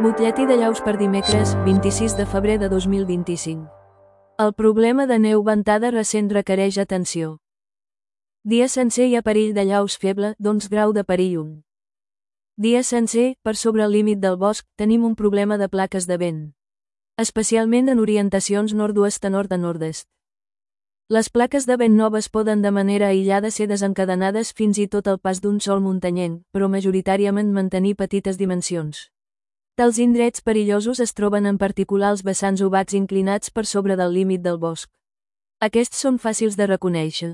Butlletí de llaus per dimecres, 26 de febrer de 2025. El problema de neu ventada recent requereix atenció. Dia sencer hi ha perill de llaus feble, d'11 grau de perill 1. Dia sencer, per sobre el límit del bosc, tenim un problema de plaques de vent. Especialment en orientacions nord-oest a nord a nord-est. Les plaques de vent noves poden de manera aïllada ser desencadenades fins i tot al pas d'un sol muntanyenc, però majoritàriament mantenir petites dimensions. Tals indrets perillosos es troben en particular als vessants ovats inclinats per sobre del límit del bosc. Aquests són fàcils de reconèixer.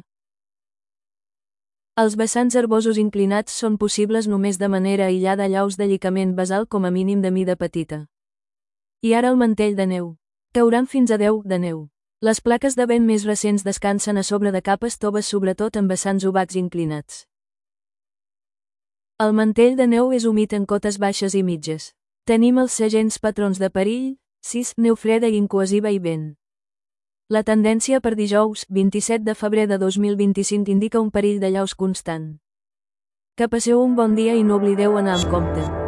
Els vessants herbosos inclinats són possibles només de manera aïllada a llaus de llicament basal com a mínim de mida petita. I ara el mantell de neu. Cauran fins a 10 de neu. Les plaques de vent més recents descansen a sobre de capes toves sobretot en vessants ovats inclinats. El mantell de neu és humit en cotes baixes i mitges. Tenim els segents patrons de perill, 6, neu freda i incohesiva i vent. La tendència per dijous, 27 de febrer de 2025 indica un perill de llaus constant. Que passeu un bon dia i no oblideu anar amb compte.